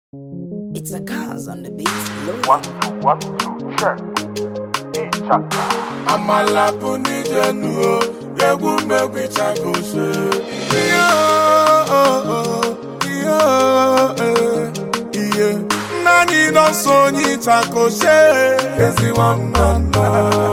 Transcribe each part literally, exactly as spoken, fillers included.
It's a cause on the beat. One, two, one, two, check. Hey, chaka. Amala puni jenu, yegu mebi chako se. Iyo, iyo, iyo. Nani don so ni chako se. Ezi wamana.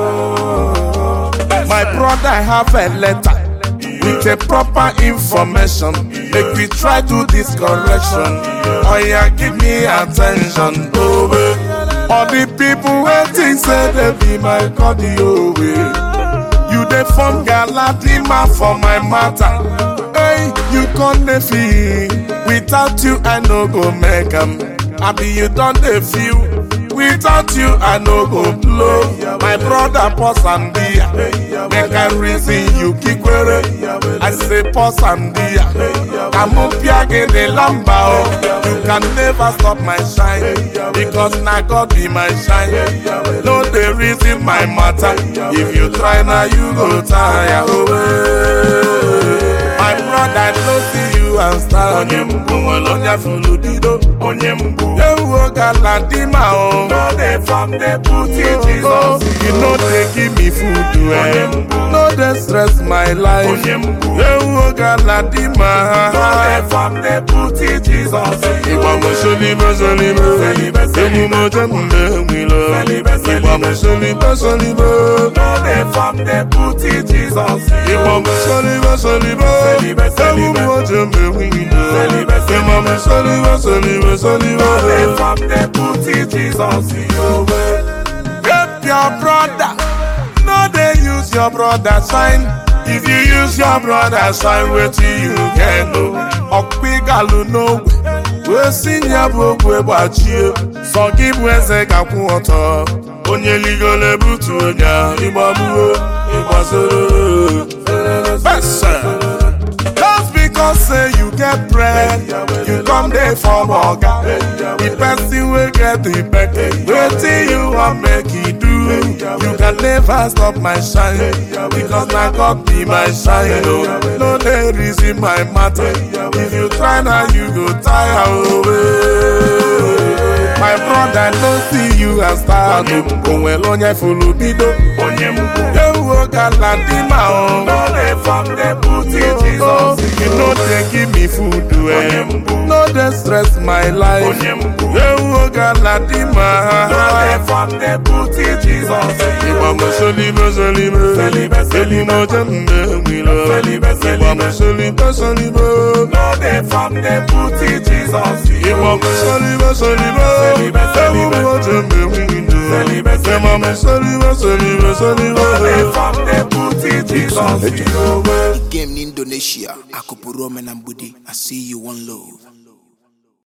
My brother, I have a letter with a proper information. Make we try do this correction. Oh yeah, give me attention, oh baby. All the people waiting say they be my cardio way. You dey form galadima for my matter. Hey, you can't feel. Without you, I no go make 'em. I be you don't dey feel. Without you, I no go blow. My brother, pause and dear. Make I reason you kikwere. I say pause and dear. I'm up here in the lamba. You can never stop my shine. Because now God be my shine. No, the reason my matter. If you try now, you go tire away. My brother, no see you and start. Onye fulu dido, onye mbu. Ewo galadima o. No dey from the booty Jesus. You know they give me food eh. No dey stress my life. Onye mbu. Ewo galadima. No dey from the booty Jesus. Iwa mo solibe solibe. Emu mo jembe wilo. Iwa mo solibe solibe. No dey from the booty Jesus. Iwa mo solibe solibe. Emu mo jembe wilo. Mama, solive, solive, solive. From the booty, Jesus, help your brother. No, they use your brother sign. If you use your brother sign, wait till you get no. Okpigalu no. We sing ya bogwe bachi. Forgive when they got water. Onye ligo le butu onya. Ibabu, ibasoro. Bessa. Because say you get bread, you come there for burger. The person will get the back. Wait till you want make it do. You can never stop my shine. Because now God be my shine. No, no there is in my matter. If you try now, you go tire away. My brother, no see you and start. Well, on your full bido. You walk a landima on. No, they from the booty, Jesus. You know they give me food to eh. No, they stress my life. You walk a landima. No, they from the booty, Jesus. Iwa mo solibe solibe. Eli mo jembe wilo. Iwa mo solibe solibe. No, they from the booty, Jesus. Iwa mo solibe solibe. Emu mo jembe wilo. Iwa mo solibe solibe solibe. From the booty, Jesus. Game in Indonesia, Akupurome Nambudi. I see you one love.